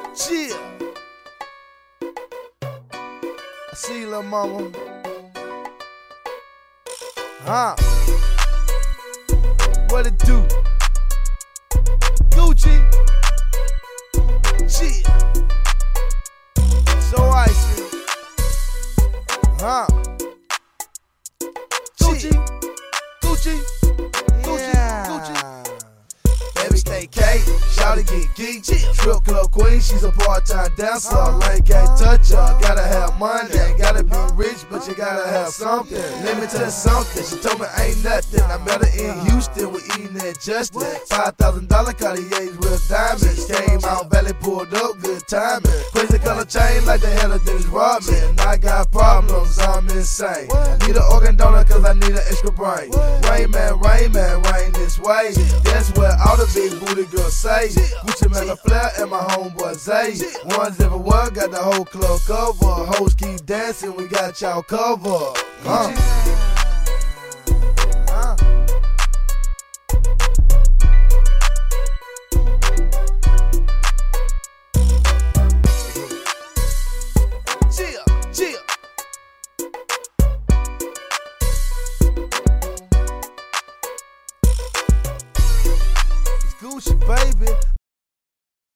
Chill. I see you, little mama. Huh? What it do? Gucci. Chill. So icy. Huh? Gucci. Gucci. Gucci. Gucci. Baby stay K, shawty get geek. Strip club queen, she's a part-time dancer. Lane can't touch her, gotta have money. Ain't gotta be rich, but you gotta have something. Let me tell you something, she told me ain't nothing. I met her in Houston, we eating at Justin. $5,000 Cartiers with diamonds. Came out, belly pulled up, good timing. Crazy color chain like the hell of Dennis Rodman. I got problems, I'm insane. Need an organ donor cause I need an extra brain. Rain man, rain this way. That's what all the big booty girls say. Gucci man, a Flair, and my homeboy Zay. Ones everywhere, got the whole club cover. Hoes keep dancing, we got y'all covered. Chill, chill. It's Gucci, baby.